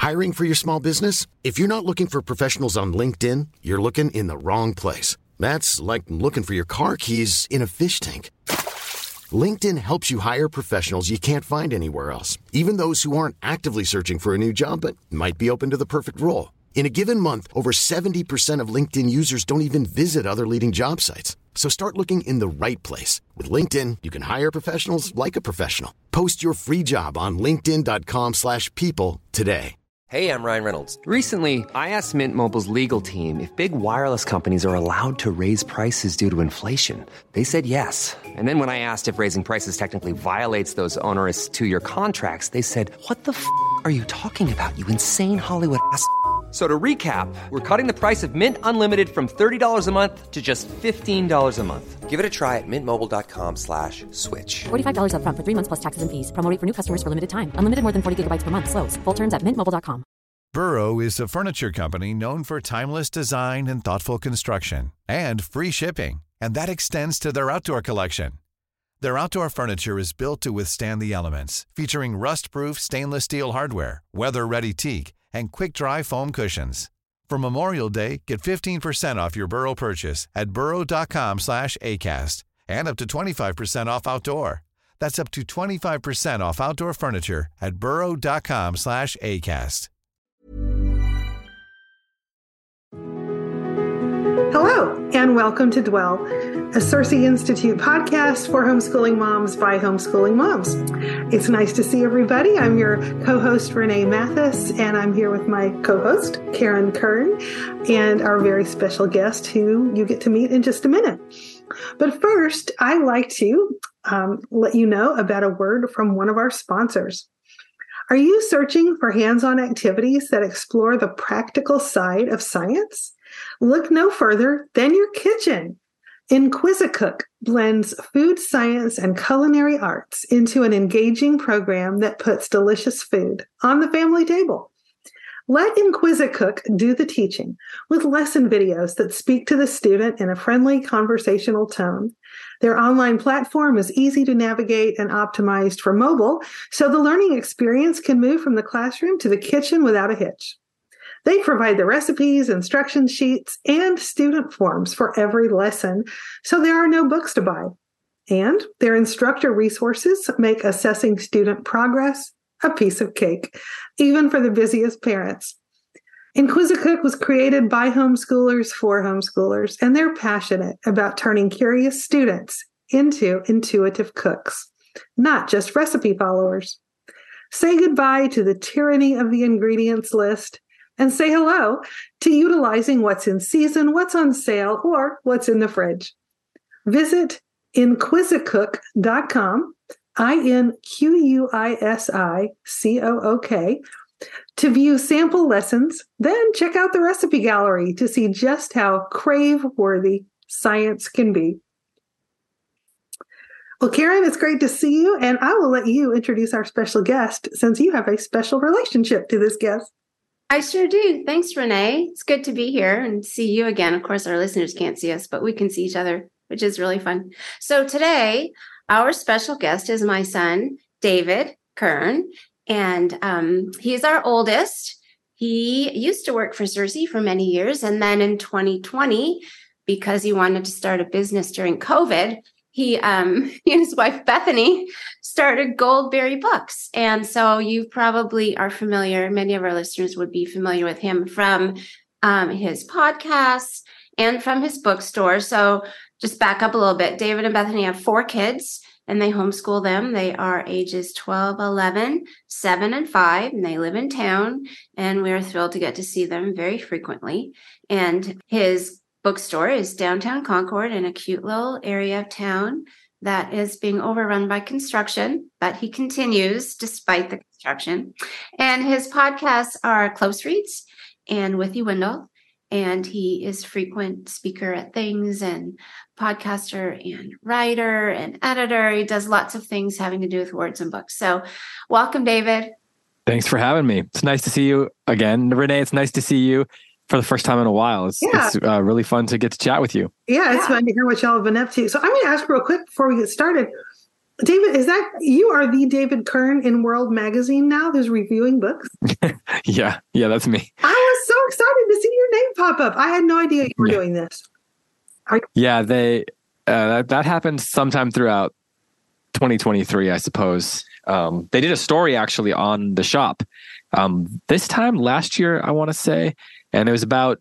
Hiring for your small business? If you're not looking for professionals on LinkedIn, you're looking in the wrong place. That's like looking for your car keys in a fish tank. LinkedIn helps you hire professionals you can't find anywhere else, even those who aren't actively searching for a new job but might be open to the perfect role. In a given month, over 70% of LinkedIn users don't even visit other leading job sites. So start looking in the right place. With LinkedIn, you can hire professionals like a professional. Post your free job on linkedin.com/people today. Hey, I'm Ryan Reynolds. Recently, I asked Mint Mobile's legal team if big wireless companies are allowed to raise prices due to inflation. They said yes. And then when I asked if raising prices technically violates those onerous two-year contracts, they said, "What the f*** are you talking about, you insane Hollywood ass?" So to recap, we're cutting the price of Mint Unlimited from $30 a month to just $15 a month. Give it a try at mintmobile.com/switch. $45 up front for 3 months plus taxes and fees. Promo rate for new customers for limited time. Unlimited more than 40 gigabytes per month. Slows full terms at mintmobile.com. Burrow is a furniture company known for timeless design and thoughtful construction and free shipping. And that extends to their outdoor collection. Their outdoor furniture is built to withstand the elements, featuring rust-proof stainless steel hardware, weather-ready teak, and quick-dry foam cushions. For Memorial Day, get 15% off your Burrow purchase at burrow.com/ACAST and up to 25% off outdoor. That's up to 25% off outdoor furniture at burrow.com/ACAST. Hello, and welcome to Dwell, a Cersei Institute podcast for homeschooling moms by homeschooling moms. It's nice to see everybody. I'm your co-host, Renee Mathis, and I'm here with my co-host, Karen Kern, and our very special guest, who you get to meet in just a minute. But first, I'd like to let you know about a word from one of our sponsors. Are you searching for hands-on activities that explore the practical side of science? Look no further than your kitchen. Inquisicook blends food science and culinary arts into an engaging program that puts delicious food on the family table. Let Inquisicook do the teaching with lesson videos that speak to the student in a friendly conversational tone. Their online platform is easy to navigate and optimized for mobile, so the learning experience can move from the classroom to the kitchen without a hitch. They provide the recipes, instruction sheets, and student forms for every lesson, so there are no books to buy. And their instructor resources make assessing student progress a piece of cake, even for the busiest parents. Inquisicook was created by homeschoolers for homeschoolers, and they're passionate about turning curious students into intuitive cooks, not just recipe followers. Say goodbye to the tyranny of the ingredients list and say hello to utilizing what's in season, what's on sale, or what's in the fridge. Visit Inquisicook.com, INQUISICOOK, to view sample lessons, then check out the recipe gallery to see just how crave-worthy science can be. Well, Karen, it's great to see you, and I will let you introduce our special guest since you have a special relationship to this guest. I sure do. Thanks, Renee. It's good to be here and see you again. Of course, our listeners can't see us, but we can see each other, which is really fun. So today, our special guest is my son, David Kern, and he's our oldest. He used to work for Cersei for many years, and then in 2020, because he wanted to start a business during COVID, he and his wife, Bethany, started Goldberry Books. And so you probably are familiar, many of our listeners would be familiar with him from his podcasts and from his bookstore. So just back up a little bit. David and Bethany have 4 kids, and they homeschool them. They are ages 12, 11, 7, and 5, and they live in town. And we're thrilled to get to see them very frequently. And his bookstore is downtown Concord in a cute little area of town that is being overrun by construction, but he continues despite the construction. And his podcasts are Close Reads and With You Wendell. And he is frequent speaker at things and podcaster and writer and editor. He does lots of things having to do with words and books. So welcome, David. Thanks for having me. It's nice to see you again. Renee, it's nice to see you for the first time in a while. It's really fun to get to chat with you. Yeah, it's fun to hear what y'all have been up to. So I'm going to ask real quick before we get started. David, you are the David Kern in World Magazine now who's reviewing books? Yeah, that's me. I was so excited to see your name pop up. I had no idea you were doing this. That happened sometime throughout 2023, I suppose. They did a story actually on the shop this time last year, I want to say, and it was about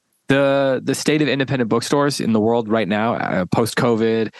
the state of independent bookstores in the world right now, post-COVID,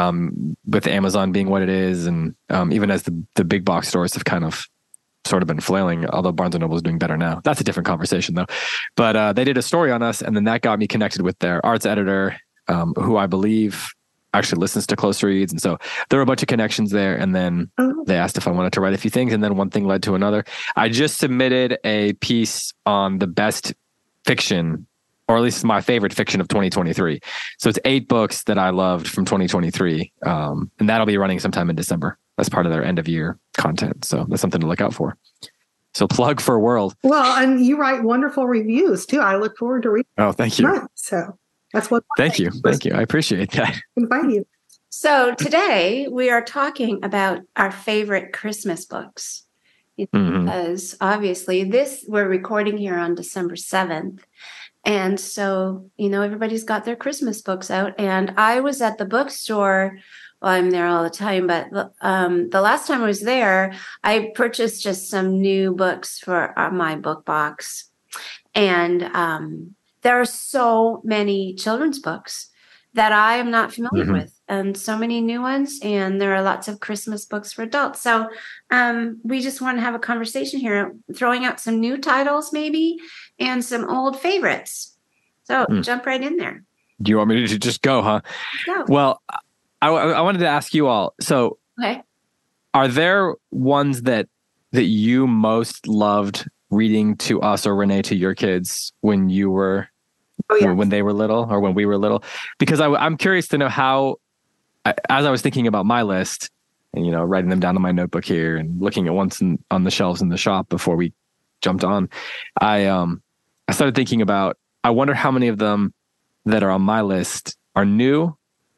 with Amazon being what it is, and even as the big box stores have kind of sort of been flailing, although Barnes & Noble is doing better now. That's a different conversation, though. But they did a story on us, and then that got me connected with their arts editor, who I believe actually listens to Close Reads. And so there were a bunch of connections there. And then they asked if I wanted to write a few things, and then one thing led to another. I just submitted a piece on the best fiction, or at least my favorite fiction of 2023. So it's 8 books that I loved from 2023. And that'll be running sometime in December. That's part of their end of year content. So that's something to look out for. So plug for World. Well, and you write wonderful reviews too. I look forward to reading. Oh, thank you. So that's what. Thank you. I appreciate that. Invite you. So today we are talking about our favorite Christmas books. Because obviously we're recording here on December 7th. And so, everybody's got their Christmas books out. And I was at the bookstore. Well, I'm there all the time, but the last time I was there, I purchased just some new books for my book box. And there are so many children's books that I am not familiar with, and so many new ones. And there are lots of Christmas books for adults. So we just want to have a conversation here, throwing out some new titles maybe, and some old favorites. So jump right in there. Do you want me to just go, huh? Go. Well, I wanted to ask you all. So are there ones that you most loved reading to us or Renee, to your kids when you were, when they were little or when we were little? Because I'm curious to know how, as I was thinking about my list and, writing them down in my notebook here and looking at once on the shelves in the shop before we jumped on, I started thinking about, I wonder how many of them that are on my list are new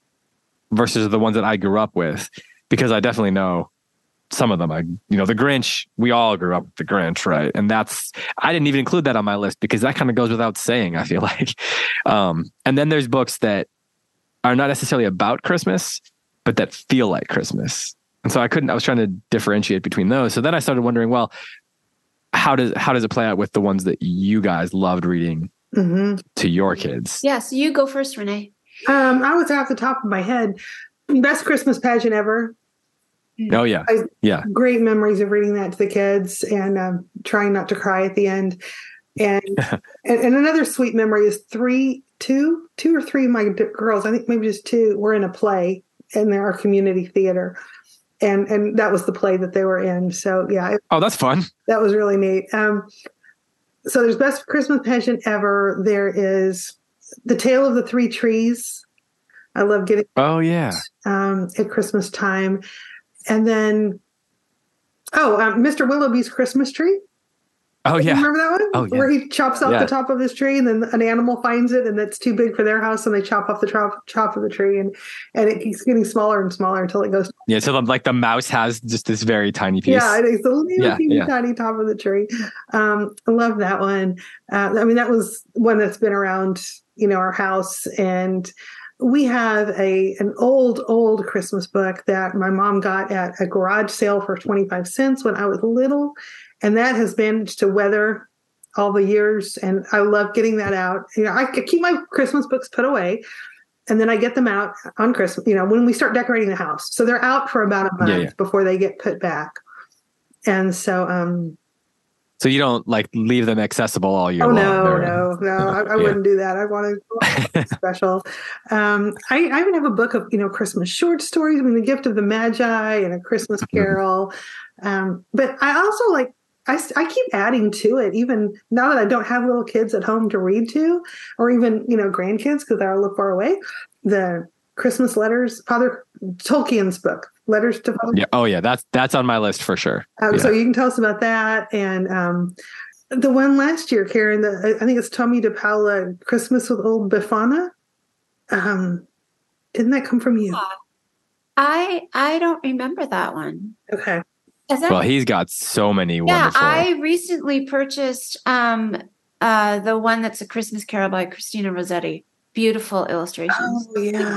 versus the ones that I grew up with, because I definitely know some of them. The Grinch, we all grew up with the Grinch, right? And I didn't even include that on my list because that kind of goes without saying, I feel like. And then there's books that are not necessarily about Christmas, but that feel like Christmas. And so I was trying to differentiate between those. So then I started wondering, well, how does it play out with the ones that you guys loved reading to your kids? Yes, you go first, Renee. I was off the top of my head. Best Christmas pageant ever. Oh yeah, Great memories of reading that to the kids and trying not to cry at the end. And and another sweet memory is two or three of my girls, I think maybe just 2, were in a play in our community theater, and that was the play that they were in. So yeah. Oh, that's fun. That was really neat. So there's Best Christmas pageant ever. There is The Tale of the Three Trees. I love getting at Christmas time. And then, Mr. Willoughby's Christmas Tree. Oh, yeah. Remember that one? Oh, yeah. Where he chops off the top of his tree and then an animal finds it and it's too big for their house and they chop off the top of the tree and it keeps getting smaller and smaller until it goes. Yeah, so like the mouse has just this very tiny piece. Yeah, it's a little tiny top of the tree. I love that one. That was one that's been around, our house. And we have an old Christmas book that my mom got at a garage sale for 25 cents when I was little. And that has managed to weather all the years. And I love getting that out. I keep my Christmas books put away. And then I get them out on Christmas, when we start decorating the house. So they're out for about a month before they get put back. And so... So you don't leave them accessible all year long? No. I wouldn't do that. I want to special. I even have a book of, Christmas short stories. The Gift of the Magi and A Christmas Carol. But I also I keep adding to it, even now that I don't have little kids at home to read to, or even, grandkids, because I live far away. The Christmas letters, Father Tolkien's book, Letters to Father. Yeah. Oh yeah. That's on my list for sure. So you can tell us about that. And the one last year, Karen, I think it's Tommy DePaula, Christmas with Old Befana. Didn't that come from you? I don't remember that one. Okay. Well, he's got so many wonderful. I recently purchased the one that's A Christmas Carol by Christina Rossetti. Beautiful illustrations. Oh, yeah.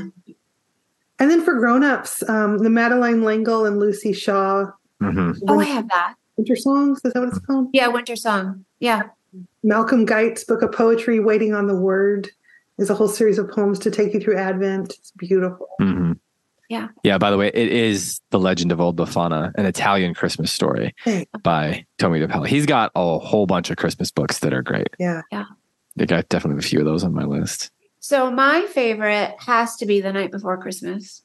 And then for grown-ups, the Madeline L'Engle and Lucy Shaw. Mm-hmm. I have that. Winter Songs, is that what it's called? Yeah, Winter Song. Yeah. Malcolm Geit's book of poetry, Waiting on the Word, is a whole series of poems to take you through Advent. It's beautiful. Mm-hmm. Yeah. Yeah, by the way, it is The Legend of Old Befana, an Italian Christmas story by Tommy DePella. He's got a whole bunch of Christmas books that are great. Yeah. Yeah. I got definitely a few of those on my list. So my favorite has to be The Night Before Christmas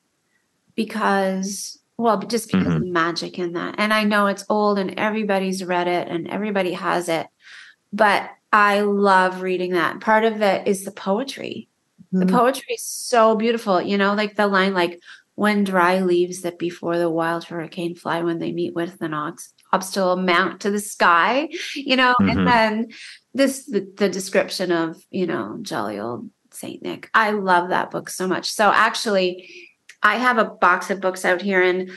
because of the magic in that. And I know it's old and everybody's read it and everybody has it, but I love reading that. Part of it is the poetry. The poetry is so beautiful, like the line, like, when dry leaves that before the wild hurricane fly, when they meet with an obstacle mount to the sky, and then the description of, jolly old Saint Nick. I love that book so much. So actually, I have a box of books out here, and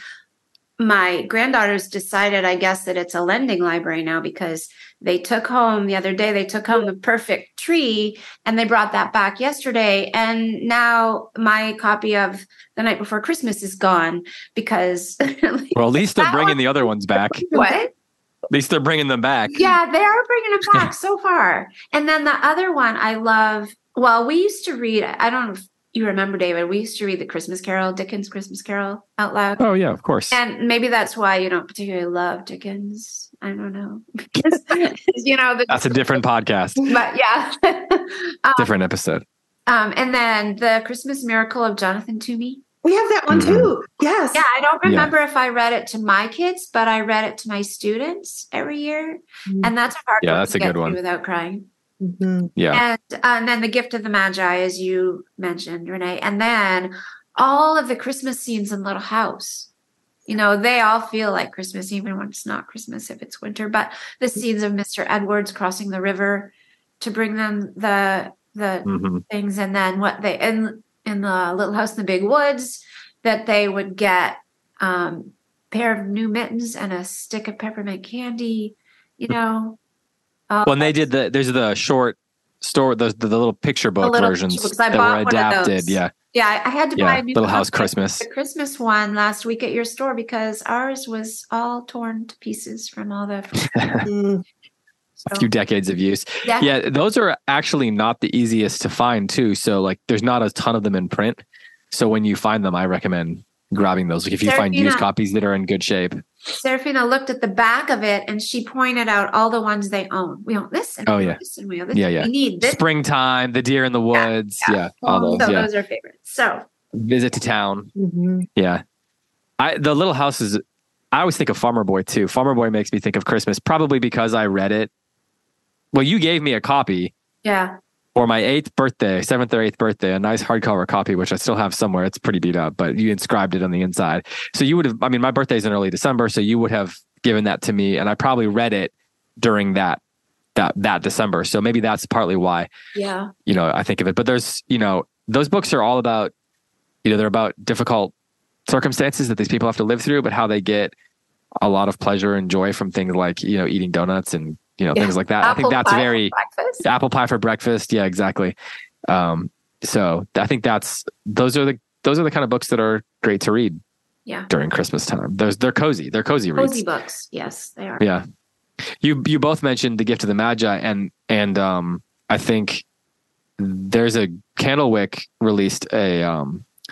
my granddaughters decided, I guess, that it's a lending library now because they took home The Perfect Tree, and they brought that back yesterday. And now my copy of The Night Before Christmas is gone because... Well, at least they're bringing the other ones back. What? At least they're bringing them back. Yeah, they are bringing them back so far. And then the other one I love... Well, we used to read... I don't know if you remember, David, we used to read the Christmas Carol, Dickens' Christmas Carol out loud. Oh, yeah, of course. And maybe that's why you don't particularly love Dickens. I don't know. Because, that's a different podcast. But yeah. Different episode. And then the Christmas Miracle of Jonathan Toomey. We have that one too. Yes. Yeah, I don't remember if I read it to my kids, but I read it to my students every year. And that's a hard one that's to a get good one. through without crying. Mm-hmm. Yeah. And then The Gift of the Magi, as you mentioned, Renee. And then all of the Christmas scenes in Little House. They all feel like Christmas, even when it's not Christmas, if it's winter. But the scenes of Mr. Edwards crossing the river to bring them the things, and then what they in the Little House in the Big Woods, that they would get pair of new mittens and a stick of peppermint candy. When they did there's the short story, the little picture book versions that were adapted. Yeah. Yeah, I had to buy a new Little House Christmas. The Christmas one last week at your store because ours was all torn to pieces from all the a few decades of use. Yeah, those are actually not the easiest to find too. So like there's not a ton of them in print. So when you find them, I recommend grabbing those. Like if you find used copies that are in good shape. Serafina looked at the back of it and she pointed out all the ones they own. We own this and we own this and we own this. Yeah. We need this. Springtime, The Deer in the Woods. All those. So those are favorites. So Visit to Town. Yeah. The Little House is, I always think of Farmer Boy too. Farmer Boy makes me think of Christmas, probably because I read it. Well, you gave me a copy. Yeah. For my 7th or 8th birthday, a nice hardcover copy, which I still have somewhere. It's pretty beat up, but you inscribed it on the inside. So you would have, my birthday's in early December, so you would have given that to me, and I probably read it during that December. So maybe that's partly why, I think of it. But there's, those books are all about, they're about difficult circumstances that these people have to live through, but how they get a lot of pleasure and joy from things like, eating donuts and, things like that. I think that's very apple pie for breakfast. Yeah, exactly. So I think those are the kind of books that are great to read. Yeah. During Christmas time. They're cozy. They're cozy reads. Cozy books. Yes, they are. Yeah. You both mentioned The Gift of the Magi, and I think there's a Candlewick released a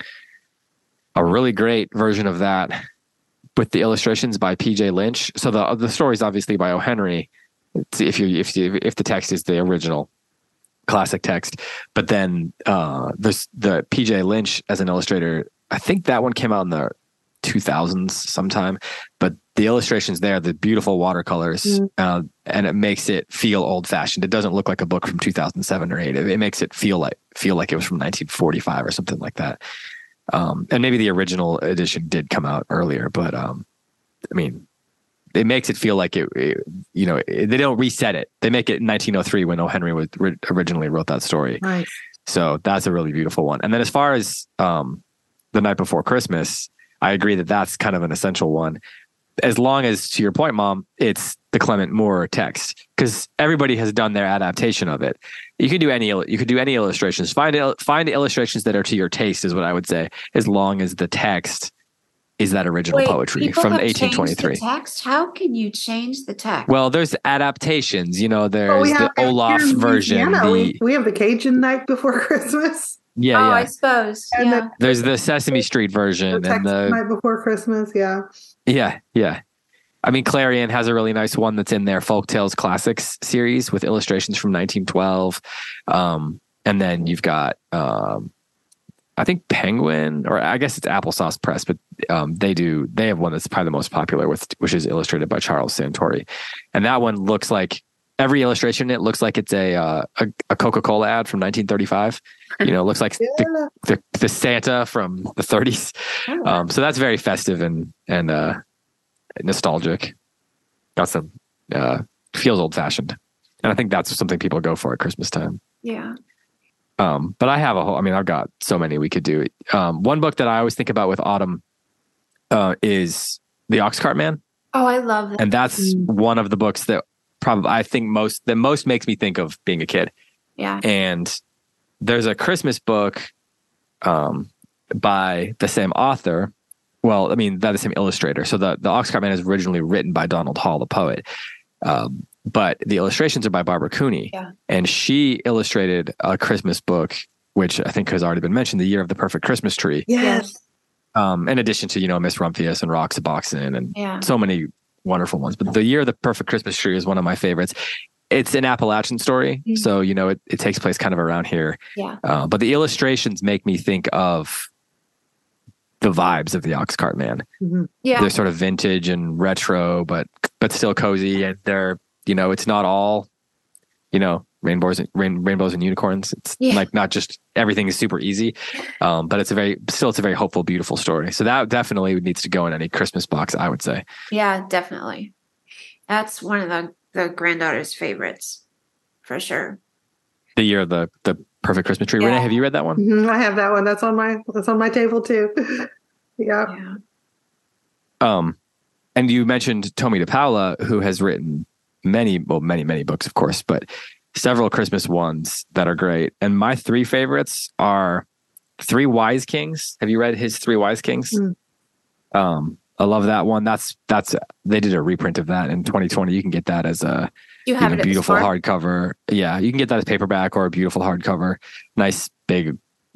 really great version of that with the illustrations by P.J. Lynch. So the story is obviously by O. Henry. If the text is the original classic text, but then there's the P.J. Lynch as an illustrator. I think that one came out in the 2000s sometime, but the illustrations there, the beautiful watercolors, and it makes it feel old fashioned. It doesn't look like a book from 2007 or 8. It makes it feel like it was from 1945 or something like that. And maybe the original edition did come out earlier, but it makes it feel like they don't reset it. They make it in 1903 when O. Henry originally wrote that story. Nice. So that's a really beautiful one. And then as far as The Night Before Christmas, I agree that that's kind of an essential one. As long as, to your point, Mom, it's the Clement Moore text, because everybody has done their adaptation of it. You could do any illustrations. Find illustrations that are to your taste, is what I would say, as long as the text is that original poetry from 1823. The text? How can you change the text? Well, there's adaptations. There's the Olaf version. We have the Cajun Night Before Christmas. Yeah, I suppose. And there's the Sesame Street version and the Night Before Christmas. Yeah. I mean, Clarion has a really nice one that's in their Folktales Classics series with illustrations from 1912. And then you've got, I think Penguin, or I guess it's Applesauce Press, but they have one that's probably the most popular, which is illustrated by Charles Santori. And that one looks like, every illustration, it looks like it's a Coca-Cola ad from 1935. It looks like the Santa from the 30s. So that's very festive and nostalgic. Got some feels old fashioned, and I think that's something people go for at Christmas time. Yeah. But I've got so many we could do. One book that I always think about with autumn is The Oxcart Man. Oh, I love that. And that's one of the books that probably I think most makes me think of being a kid. Yeah. And there's a Christmas book by the same author. Well, I mean, the same illustrator. So the Oxcart Man is originally written by Donald Hall, the poet. But the illustrations are by Barbara Cooney. Yeah. And she illustrated a Christmas book, which I think has already been mentioned, The Year of the Perfect Christmas Tree. Yes. In addition to, Miss Rumphius and Roxaboxen and so many wonderful ones. But The Year of the Perfect Christmas Tree is one of my favorites. It's an Appalachian story. Mm-hmm. So, it takes place kind of around here. Yeah. But the illustrations make me think of the vibes of the Oxcart Man. Mm-hmm. Yeah. They're sort of vintage and retro, but still cozy. And they're, it's not all, rainbows and unicorns. It's like not just everything is super easy. But it's a very hopeful, beautiful story. So that definitely needs to go in any Christmas box, I would say. Yeah, definitely. That's one of the granddaughter's favorites for sure. The Year of the Perfect Christmas Tree. Yeah. Renee, have you read that one? Mm-hmm. I have that one. That's on my table too. Yeah. And you mentioned Tomie dePaola, who has written many books, of course, but several Christmas ones that are great. And my three favorites are Three Wise Kings. Have you read his Three Wise Kings? Mm. I love that one. That's they did a reprint of that in 2020. You can get that as a beautiful hardcover. Yeah, you can get that as paperback or a beautiful hardcover. Nice big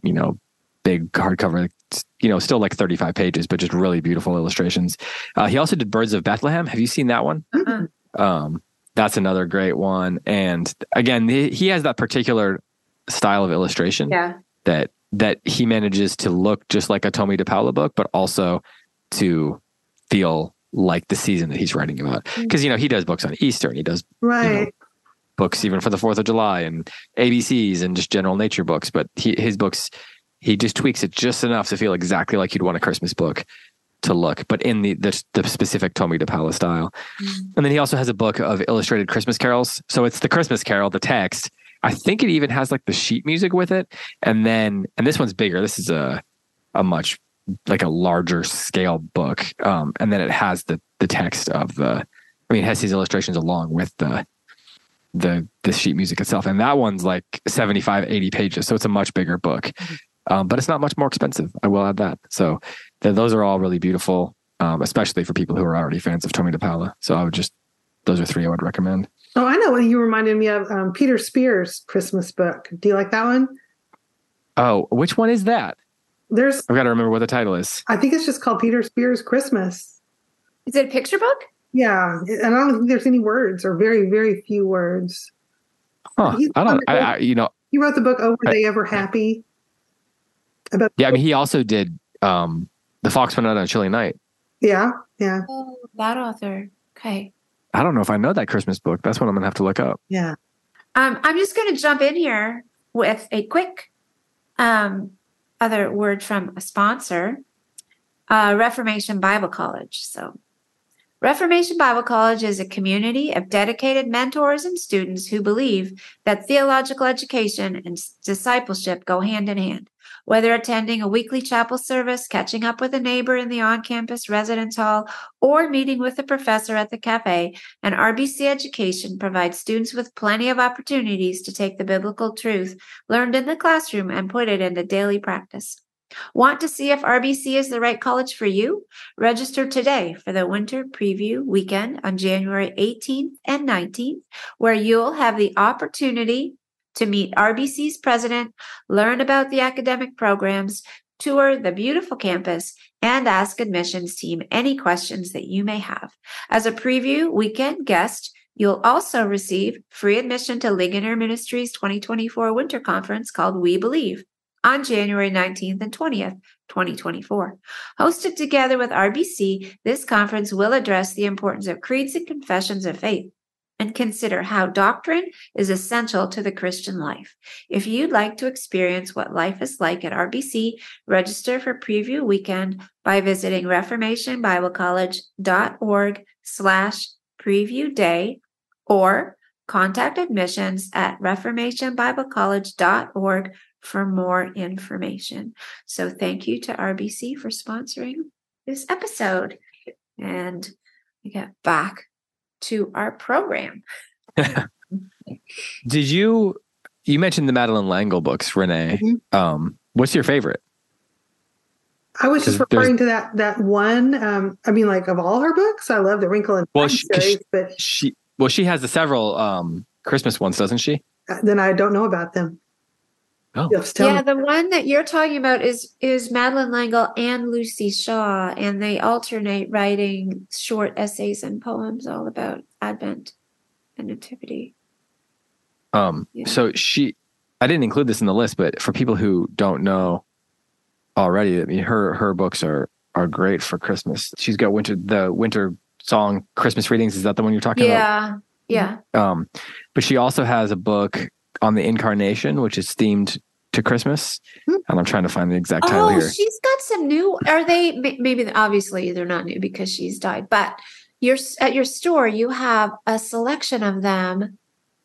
hardcover. Still like 35 pages, but just really beautiful illustrations. He also did Birds of Bethlehem. Have you seen that one? Mm-hmm. That's another great one. And again, he has that particular style of illustration that he manages to look just like a Tomie dePaola book, but also to feel like the season that he's writing about. Because, he does books on Easter and he does books even for the 4th of July and ABCs and just general nature books. But his books, he just tweaks it just enough to feel exactly like you'd want a Christmas book to look, but in the specific Tomie dePaola style. And then he also has a book of illustrated Christmas carols. So it's the Christmas Carol, the text. I think it even has like the sheet music with it. And this one's bigger. This is a much like a larger scale book. And then it has the text of it has his illustrations along with the sheet music itself. And that one's like 75, 80 pages. So it's a much bigger book. But it's not much more expensive. I will add that. So those are all really beautiful, especially for people who are already fans of Tomie dePaola. So those are three I would recommend. Oh, I know what you reminded me of. Peter Spears' Christmas book. Do you like that one? Oh, which one is that? I've got to remember what the title is. I think it's just called Peter Spears' Christmas. Is it a picture book? Yeah. And I don't think there's any words or very, very few words. Huh. He wrote the book, Oh, Were They Ever Happy? He also did The Fox Went Out on a Chilly Night. Yeah. Oh, that author. Okay. I don't know if I know that Christmas book. That's what I'm going to have to look up. Yeah. I'm just going to jump in here with a quick other word from a sponsor, Reformation Bible College. So Reformation Bible College is a community of dedicated mentors and students who believe that theological education and discipleship go hand in hand. Whether attending a weekly chapel service, catching up with a neighbor in the on-campus residence hall, or meeting with a professor at the cafe, an RBC education provides students with plenty of opportunities to take the biblical truth learned in the classroom and put it into daily practice. Want to see if RBC is the right college for you? Register today for the Winter Preview Weekend on January 18th and 19th, where you'll have the opportunity to meet RBC's president, learn about the academic programs, tour the beautiful campus, and ask admissions team any questions that you may have. As a preview weekend guest, you'll also receive free admission to Ligonier Ministries 2024 Winter Conference called We Believe on January 19th and 20th, 2024. Hosted together with RBC, this conference will address the importance of creeds and confessions of faith and consider how doctrine is essential to the Christian life. If you'd like to experience what life is like at RBC, register for Preview Weekend by visiting reformationbiblecollege.org/preview day or contact admissions at reformationbiblecollege.org for more information. So thank you to RBC for sponsoring this episode. And we get back to our program. Did you mentioned the Madeleine L'Engle books, Renee? Mm-hmm. What's your favorite? I was just referring to that one. I mean, like, of all her books, I love the Wrinkle in Time series, but she has the several Christmas ones, doesn't she? Then I don't know about them. Oh, yeah, the one that you're talking about is Madeleine L'Engle and Lucy Shaw, and they alternate writing short essays and poems all about Advent and Nativity. So I didn't include this in the list, but for people who don't know already, I mean, her books are great for Christmas. She's got the winter song Christmas readings. Is that the one you're talking about? Yeah. But she also has a book on the Incarnation, which is themed to Christmas. And I'm trying to find the exact title here. She's got some new, are they, maybe obviously they're not new because she's died, but at your store, you have a selection of them.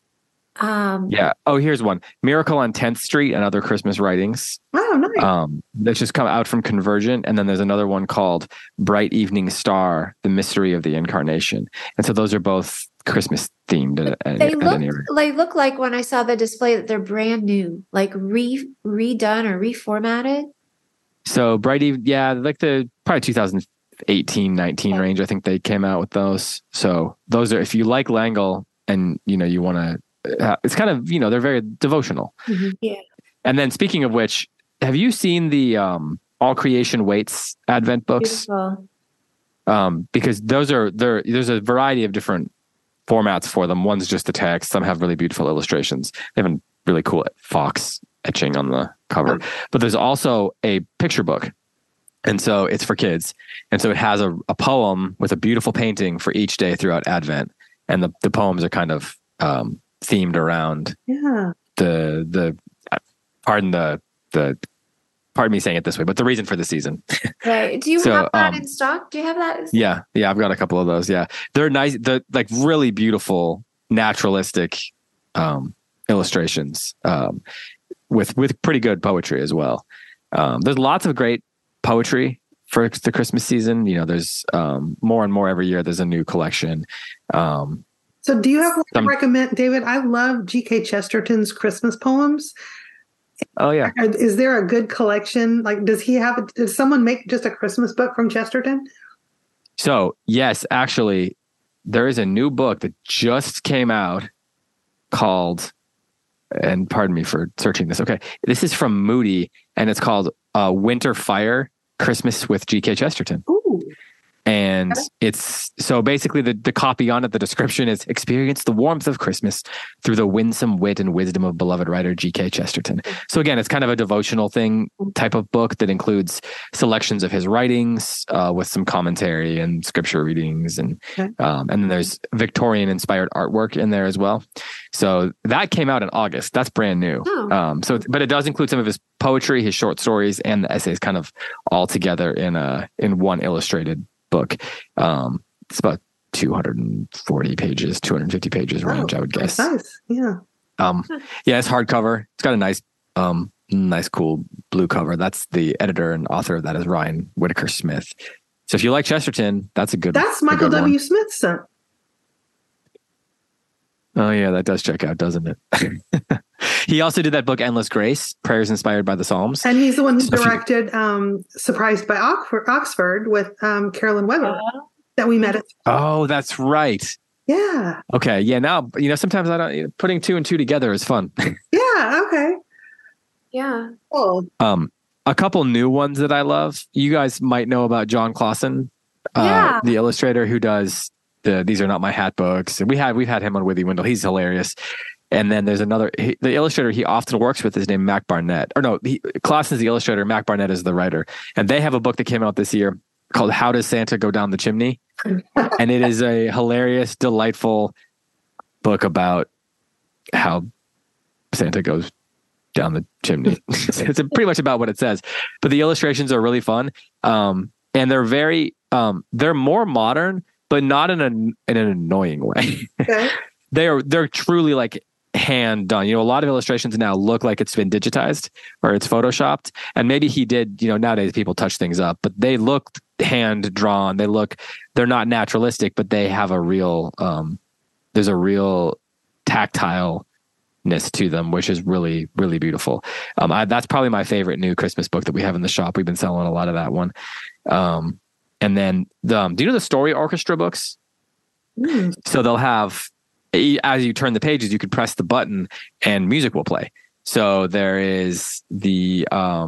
Yeah. Oh, here's one. Miracle on 10th Street and Other Christmas Writings. Oh, nice. That's just come out from Convergent. And then there's another one called Bright Evening Star, The Mystery of the Incarnation. And so those are both Christmas themed. They look like, when I saw the display, that they're brand new, like redone or reformatted. So Bright Evening, yeah, like the probably 2018, 19 range. I think they came out with those. So those are, if you like L'Engle and you want to, it's kind of, they're very devotional. Mm-hmm. Yeah. And then speaking of which, have you seen the All Creation Waits Advent books? Beautiful. Because there's a variety of different formats for them. One's just the text. Some have really beautiful illustrations. They have a really cool fox etching on the cover. But there's also a picture book. And so it's for kids. And so it has a poem with a beautiful painting for each day throughout Advent. And the poems are kind of themed around pardon me saying it this way, but the reason for the season. Right. Do you have that in stock? Do you have that? Yeah. I've got a couple of those. Yeah. They're nice. They're like really beautiful, naturalistic illustrations with pretty good poetry as well. There's lots of great poetry for the Christmas season. There's more and more every year. There's a new collection. So do you have one to recommend, David? I love G.K. Chesterton's Christmas poems. Oh, yeah. Is there a good collection? Like, does someone make just a Christmas book from Chesterton? So, yes, actually, there is a new book that just came out called, and pardon me for searching this. Okay. This is from Moody, and it's called Winter Fire, Christmas with G.K. Chesterton. Ooh. And it's so basically the copy on it, the description is experience the warmth of Christmas through the winsome wit and wisdom of beloved writer G.K. Chesterton. So again, it's kind of a devotional thing type of book that includes selections of his writings with some commentary and scripture readings. And then there's Victorian inspired artwork in there as well. So that came out in August. That's brand new. But it does include some of his poetry, his short stories, and the essays kind of all together in one illustrated book. It's about 240 pages, 250 pages range, I would guess. Nice. Yeah. Yeah, it's hardcover. It's got a nice, cool blue cover. That's the editor and author of that is Ryan Whitaker Smith. So if you like Chesterton, that's a good. That's Michael W. Smith's son. Oh yeah, that does check out, doesn't it? He also did that book, Endless Grace, Prayers Inspired by the Psalms. And he's the one who directed Surprised by Oxford with Carolyn Weber that we met at. Oh, that's right. Yeah. Okay. Yeah. Now, sometimes I don't, putting two and two together is fun. Yeah. Okay. Yeah. Oh. A couple new ones that I love. You guys might know about John Clausen, the illustrator who does These Are Not My Hat books. We've had him on Withy Windle. He's hilarious. And then there's another, the illustrator he often works with is named Mac Barnett. Or no, Clausen's the illustrator. Mac Barnett is the writer. And they have a book that came out this year called How Does Santa Go Down the Chimney? And it is a hilarious, delightful book about how Santa goes down the chimney. It's pretty much about what it says. But the illustrations are really fun. And they're very, they're more modern, but not in an annoying way. Okay. They're truly like hand done. A lot of illustrations now look like it's been digitized or it's photoshopped. And maybe he did, nowadays people touch things up, but they look hand drawn. They're not naturalistic, but they have a real, there's a real tactileness to them, which is really, really beautiful. That's probably my favorite new Christmas book that we have in the shop. We've been selling a lot of that one. And then do you know the Story Orchestra books? Mm. So they'll have, as you turn the pages, you could press the button and music will play. So there is there's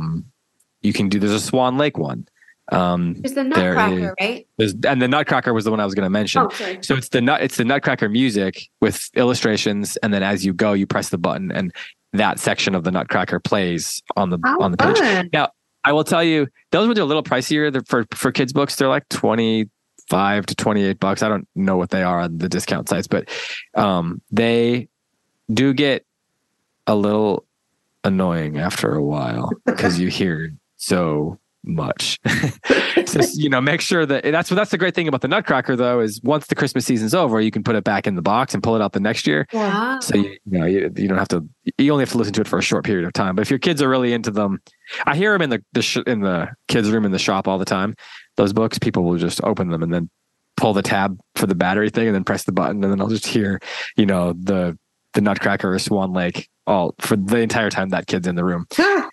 a Swan Lake one. There's the Nutcracker, right? And the Nutcracker was the one I was going to mention. Oh, sorry. So it's the Nutcracker music with illustrations, and then as you go, you press the button, and that section of the Nutcracker plays on the page. Fun. Now, I will tell you, those ones are a little pricier. For kids' books, they're like $25 to $28. I don't know what they are on the discount sites, but they do get a little annoying after a while because you hear so much. So, make sure that's the great thing about the Nutcracker though, is once the Christmas season's over, you can put it back in the box and pull it out the next year. Wow. So you don't have to, you only have to listen to it for a short period of time. But if your kids are really into them, I hear them in the kids' room in the shop all the time. Those books, people will just open them and then pull the tab for the battery thing and then press the button, and then I'll just hear, the Nutcracker or Swan Lake all for the entire time that kid's in the room.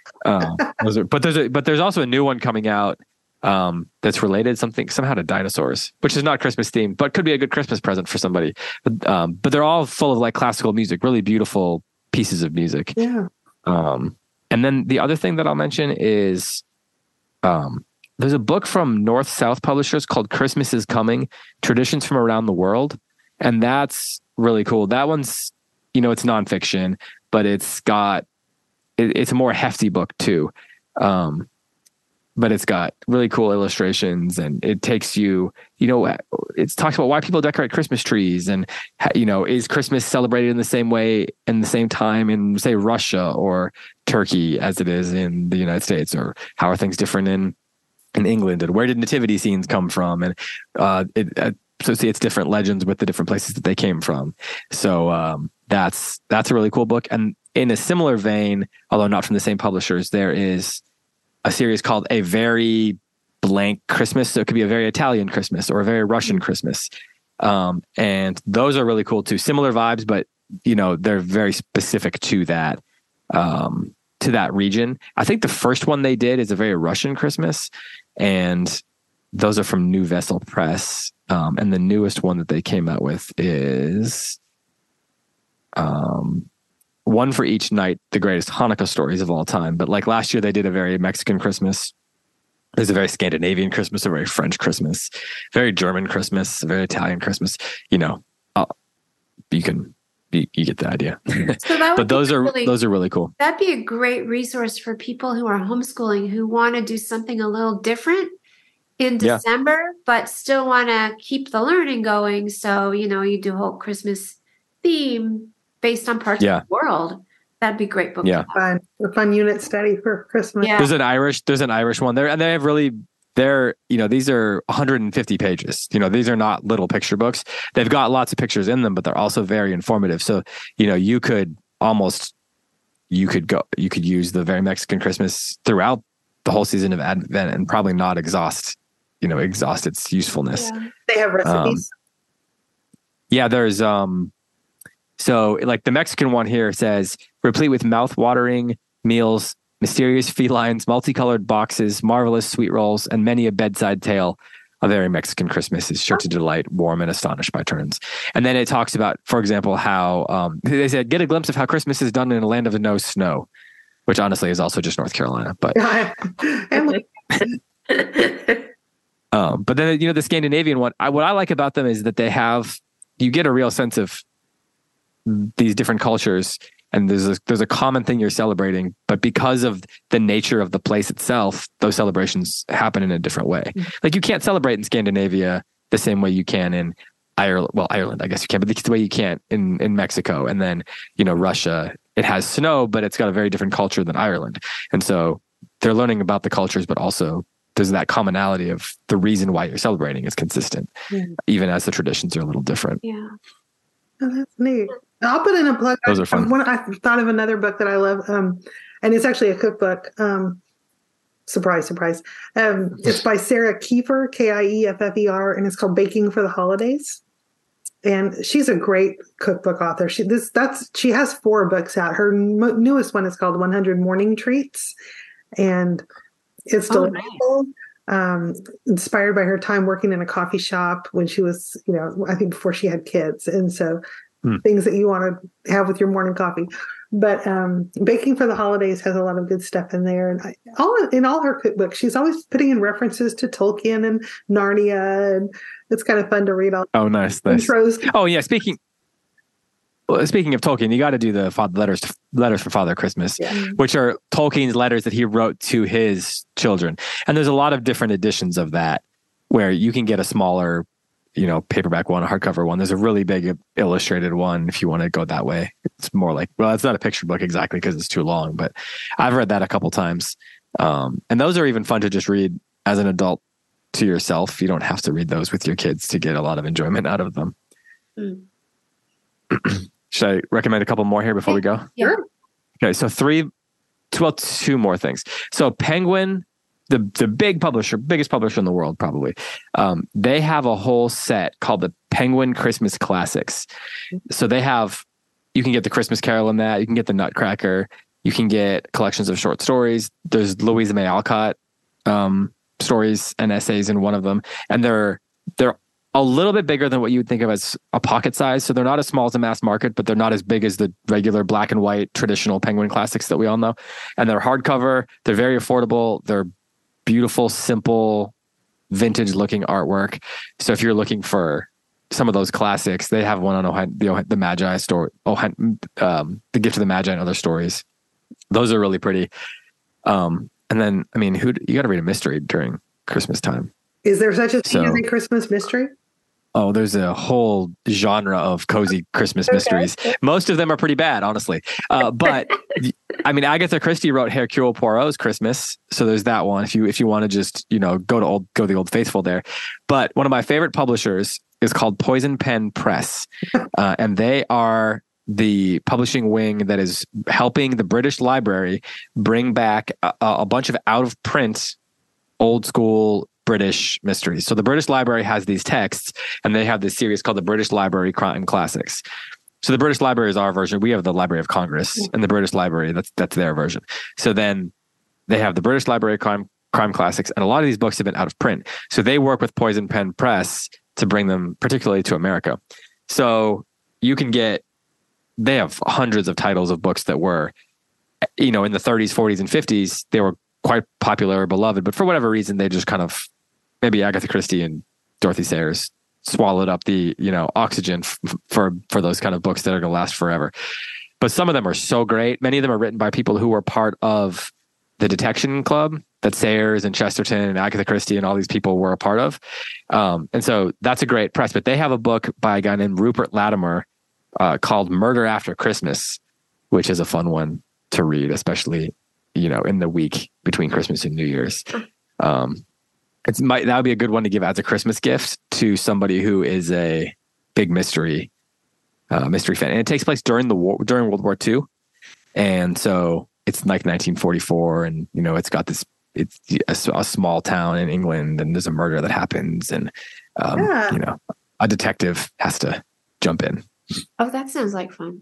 But there's also a new one coming out that's related somehow to dinosaurs, which is not Christmas themed, but could be a good Christmas present for somebody. But they're all full of like classical music, really beautiful pieces of music. Yeah. And then the other thing that I'll mention is there's a book from North South Publishers called Christmas is Coming: Traditions from Around the World. And that's really cool. That one's, it's nonfiction, but it's a more hefty book too. But it's got really cool illustrations, and it takes you, it talks about why people decorate Christmas trees, and, is Christmas celebrated in the same way and the same time in, say, Russia or Turkey as it is in the United States, or how are things different in England, and where did nativity scenes come from? And it's different legends with the different places that they came from. So that's a really cool book. And in a similar vein, although not from the same publishers, there is a series called A Very Blank Christmas. So it could be a very Italian Christmas or a very Russian Christmas. And those are really cool too. Similar vibes, but they're very specific to that region. I think the first one they did is a very Russian Christmas, and those are from New Vessel Press. And the newest one that they came out with is One for Each Night, the Greatest Hanukkah Stories of All Time. But like last year, they did a very Mexican Christmas. There's a very Scandinavian Christmas, a very French Christmas, very German Christmas, a very Italian Christmas. You get the idea. So but those are really cool. That'd be a great resource for people who are homeschooling, who want to do something a little different in December, but still want to keep the learning going. So, you do a whole Christmas theme based on parts of the world. That'd be a great book. Yeah. A fun unit study for Christmas. Yeah. There's an Irish one there, and they have really these are 150 pages. These are not little picture books. They've got lots of pictures in them, but they're also very informative. So, you could use the Very Mexican Christmas throughout the whole season of Advent and probably not exhaust its usefulness. Yeah. They have recipes. There's so like the Mexican one here says, replete with mouth-watering meals, mysterious felines, multicolored boxes, marvelous sweet rolls, and many a bedside tale. A Very Mexican Christmas is sure to delight, warm, and astonish by turns. And then it talks about, for example, how they said, get a glimpse of how Christmas is done in a land of no snow, which honestly is also just North Carolina. But but then, the Scandinavian one, what I like about them is that you get a real sense of these different cultures, and there's a common thing you're celebrating, but because of the nature of the place itself, those celebrations happen in a different way. Mm-hmm. Like you can't celebrate in Scandinavia the same way you can in Ireland. Well, Ireland, I guess you can, but the way you can't in Mexico. And then, Russia, it has snow, but it's got a very different culture than Ireland. And so they're learning about the cultures, but also there's that commonality of the reason why you're celebrating is consistent, even as the traditions are a little different. Yeah. Oh, that's neat. I'll put in a plug. Those are fun. I thought of another book that I love, and it's actually a cookbook. Surprise, surprise. It's by Sarah Kieffer, Kieffer, and it's called Baking for the Holidays. And she's a great cookbook author. She has 4 books out. Her newest one is called 100 Morning Treats, and it's delightful. Nice. Inspired by her time working in a coffee shop when she was, I think before she had kids, and so. Things that you want to have with your morning coffee. But Baking for the Holidays has a lot of good stuff in there. And in all her cookbooks, she's always putting in references to Tolkien and Narnia. And it's kind of fun to read all. Oh, nice. Intros. Oh, yeah. Speaking of Tolkien, you got to do the letters for Father Christmas, which are Tolkien's letters that he wrote to his children. And there's a lot of different editions of that where you can get a smaller paperback one, a hardcover one. There's a really big illustrated one if you want to go that way. It's more like, well, it's not a picture book exactly because it's too long, but I've read that a couple times. And those are even fun to just read as an adult to yourself. You don't have to read those with your kids to get a lot of enjoyment out of them. Should I recommend a couple more here before we go? Yeah. Okay. So 2 more things. So Penguin, the biggest publisher in the world, probably. They have a whole set called the Penguin Christmas Classics. So you can get the Christmas Carol in that. You can get the Nutcracker. You can get collections of short stories. There's Louisa May Alcott stories and essays in one of them. And they're a little bit bigger than what you would think of as a pocket size. So they're not as small as a mass market, but they're not as big as the regular black and white traditional Penguin classics that we all know. And they're hardcover. They're very affordable. They're beautiful, simple, vintage-looking artwork. So if you're looking for some of those classics, they have one on the Magi story, The Gift of the Magi and other stories. Those are really pretty. And then, you got to read a mystery during Christmas time. Is there such a thing as a Christmas mystery? Oh, there's a whole genre of cozy Christmas mysteries. Most of them are pretty bad, honestly. But Agatha Christie wrote Hercule Poirot's Christmas, so there's that one. If you want to just go the Old Faithful there. But one of my favorite publishers is called Poison Pen Press, and they are the publishing wing that is helping the British Library bring back a bunch of out of print, old school British mysteries. So the British Library has these texts, and they have this series called the British Library Crime Classics. So the British Library is our version. We have the Library of Congress, and the British Library, that's their version. So then they have the British Library Crime Classics, and a lot of these books have been out of print. So they work with Poison Pen Press to bring them particularly to America. So they have hundreds of titles of books that were, in the 30s, 40s, and 50s, they were quite popular or beloved, but for whatever reason, they just kind of, maybe Agatha Christie and Dorothy Sayers swallowed up the, oxygen for those kind of books that are going to last forever. But some of them are so great. Many of them are written by people who were part of the detection club that Sayers and Chesterton and Agatha Christie and all these people were a part of. And so that's a great press. But they have a book by a guy named Rupert Latimer called Murder After Christmas, which is a fun one to read, especially, in the week between Christmas and New Year's. that would be a good one to give as a Christmas gift to somebody who is a big mystery fan. And it takes place during World War II. And so it's like 1944, and it's got this. It's a small town in England, and there's a murder that happens, and a detective has to jump in. Oh, that sounds like fun.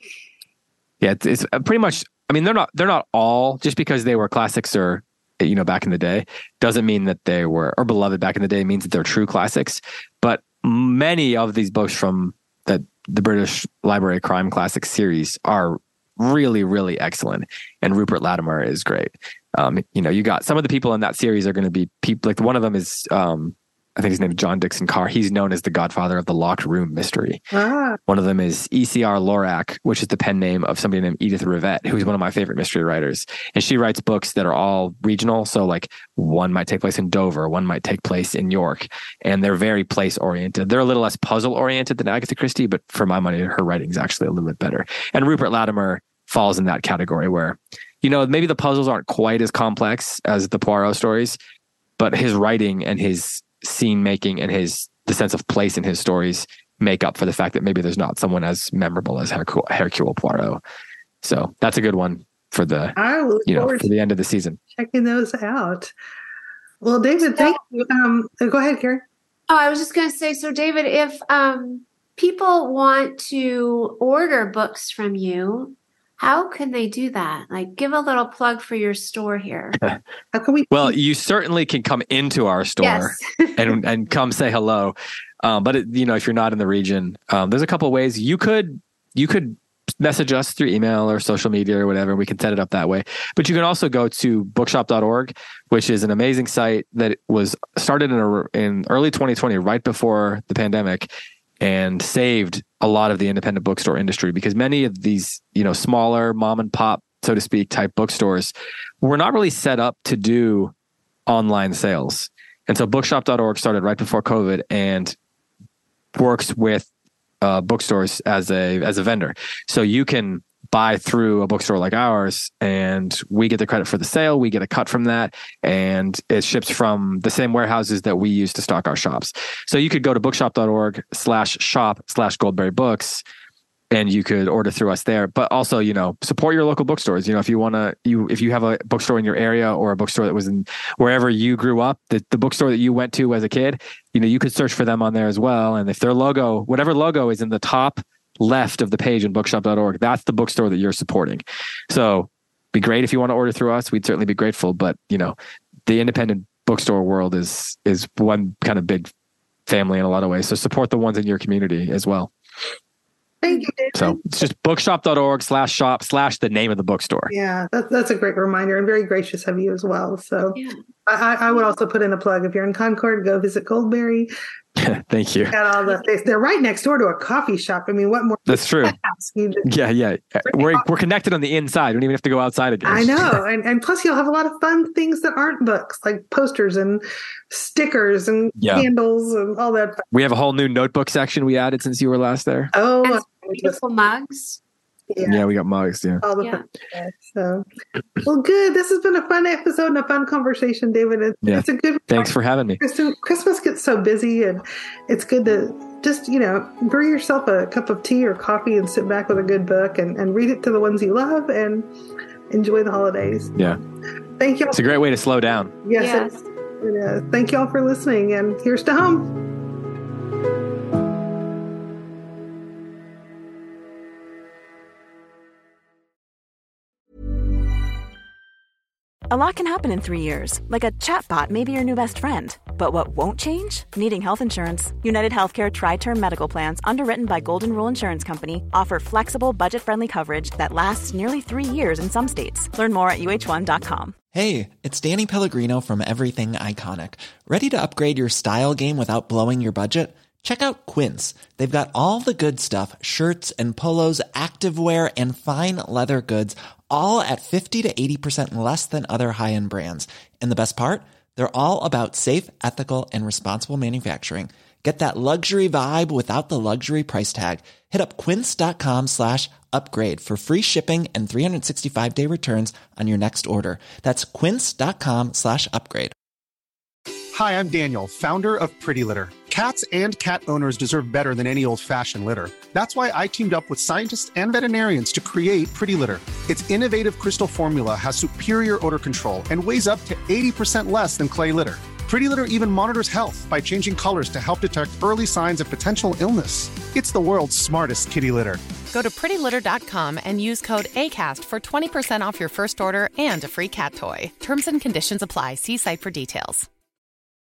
Yeah, it's pretty much. I mean, they're not all, just because they were classics or back in the day doesn't mean that they were, or beloved back in the day means that they're true classics. But many of these books from the British Library Crime Classics series are really, really excellent, and Rupert Latimer is great. You got some of the people in that series are going to be people like one of them is, I think his name is John Dixon Carr. He's known as the godfather of the locked room mystery. One of them is E.C.R. Lorac, which is the pen name of somebody named Edith Rivette, who's one of my favorite mystery writers. And she writes books that are all regional. So like one might take place in Dover, one might take place in York, and they're very place oriented. They're a little less puzzle oriented than Agatha Christie, but for my money, her writing is actually a little bit better. And Rupert Latimer falls in that category where, maybe the puzzles aren't quite as complex as the Poirot stories, but his writing and his scene making and the sense of place in his stories make up for the fact that maybe there's not someone as memorable as Hercule Poirot. So that's a good one for the for the end of the season. Checking those out. Well, David, thank you. Go ahead, Karen. Oh, I was just going to say, so David, if people want to order books from you, how can they do that? Like, give a little plug for your store here. How can we? Well, you certainly can come into our store and come say hello. But if you're not in the region, there's a couple of ways you could message us through email or social media or whatever. We can set it up that way. But you can also go to bookshop.org, which is an amazing site that was started in early 2020, right before the pandemic, and saved a lot of the independent bookstore industry, because many of these, smaller mom and pop, so to speak, type bookstores were not really set up to do online sales. And so bookshop.org started right before COVID and works with bookstores as a vendor. So you can buy through a bookstore like ours, and we get the credit for the sale. We get a cut from that, and it ships from the same warehouses that we use to stock our shops. So you could go to bookshop.org/shop/Goldberry Books, and you could order through us there. But also, support your local bookstores. If you want to, if you have a bookstore in your area or a bookstore that was in wherever you grew up, the bookstore that you went to as a kid, you could search for them on there as well. And if their logo, whatever logo is in the top left of the page in bookshop.org, that's the bookstore that you're supporting. So be great if you want to order through us. We'd certainly be grateful. But, the independent bookstore world is one kind of big family in a lot of ways. So support the ones in your community as well. Thank you, David. So it's just bookshop.org/shop/ the name of the bookstore. Yeah, that's a great reminder, and very gracious of you as well. So I would also put in a plug. If you're in Concord, go visit Goldberry. Thank you. They're right next door to a coffee shop. I mean, what more? That's true. Yeah. We're connected on the inside. We don't even have to go outside again. I know. And plus you'll have a lot of fun things that aren't books, like posters and stickers and candles and all that. We have a whole new notebook section we added since you were last there. Oh, beautiful mugs. Yeah, we got mugs. Yeah. All the fun stuff. So, well, good. This has been a fun episode and a fun conversation, David. It's a good. Thanks for having me. Christmas gets so busy, and it's good to just brew yourself a cup of tea or coffee and sit back with a good book and read it to the ones you love and enjoy the holidays. Yeah. Thank you. It's a great way to slow down. Yes. It is. Thank you all for listening, and here's to home. A lot can happen in 3 years, like a chatbot may be your new best friend. But what won't change? Needing health insurance. United Healthcare Tri-Term Medical Plans, underwritten by Golden Rule Insurance Company, offer flexible, budget-friendly coverage that lasts nearly 3 years in some states. Learn more at UH1.com. Hey, it's Danny Pellegrino from Everything Iconic. Ready to upgrade your style game without blowing your budget? Check out Quince. They've got all the good stuff, shirts and polos, activewear, and fine leather goods, all at 50 to 80% less than other high-end brands. And the best part? They're all about safe, ethical, and responsible manufacturing. Get that luxury vibe without the luxury price tag. Hit up quince.com/upgrade for free shipping and 365-day returns on your next order. That's quince.com/upgrade. Hi, I'm Daniel, founder of Pretty Litter. Cats and cat owners deserve better than any old-fashioned litter. That's why I teamed up with scientists and veterinarians to create Pretty Litter. Its innovative crystal formula has superior odor control and weighs up to 80% less than clay litter. Pretty Litter even monitors health by changing colors to help detect early signs of potential illness. It's the world's smartest kitty litter. Go to prettylitter.com and use code ACAST for 20% off your first order and a free cat toy. Terms and conditions apply. See site for details.